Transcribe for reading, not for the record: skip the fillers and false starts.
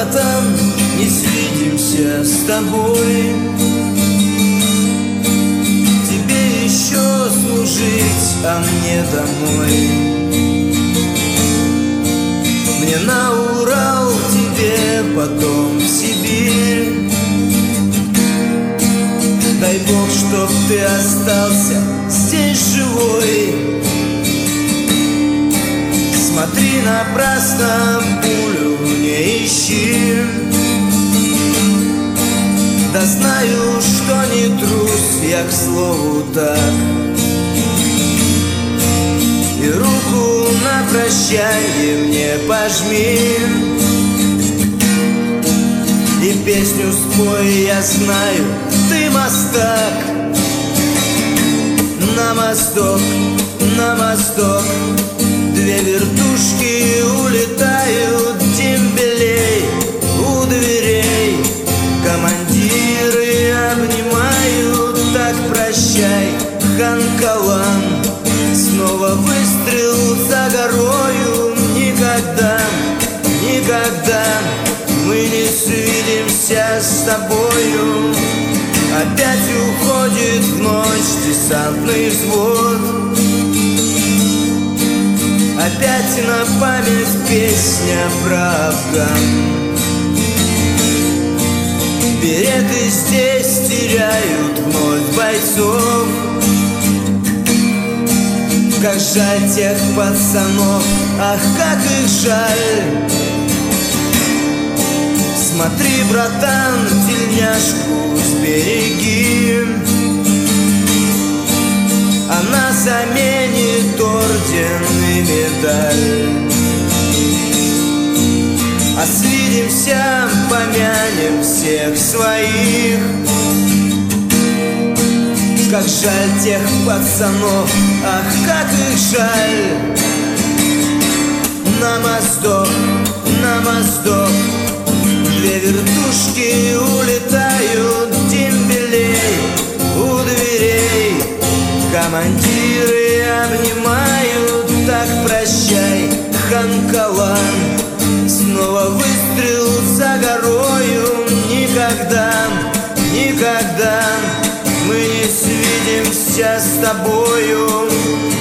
братан, не свидимся с тобой. Тебе еще служить, а мне домой. Мне на Урал, тебе потом в Сибирь. Дай Бог, чтоб ты остался здесь живой. Смотри, напрасно пулю не ищи. Да знаю, что не трус я, к слову, так. И руку на прощанье мне пожми. И песню спой, я знаю, ты мастак. На мосток две вертушки улетают дембелей у дверей. Командиры обнимают, так прощай, хан Калан. Снова выстрел за горою. Никогда, никогда мы не свидимся с тобою. Опять уходит в ночь десантный взвод. Опять на память песня про Афган. Береты здесь теряют вновь бойцов. Как жаль тех пацанов, ах, как их жаль. Смотри, братан, тельняшку сбереги. Она заменит орден и медаль. А свидимся, помянем всех своих. Как жаль тех пацанов, ах, как их жаль. На мосток две вертушки улетают дембелей у дверей. Командиры обнимают, так прощай, хан Калан. Снова выстрел за горою. Никогда, никогда мы не свидимся с тобою.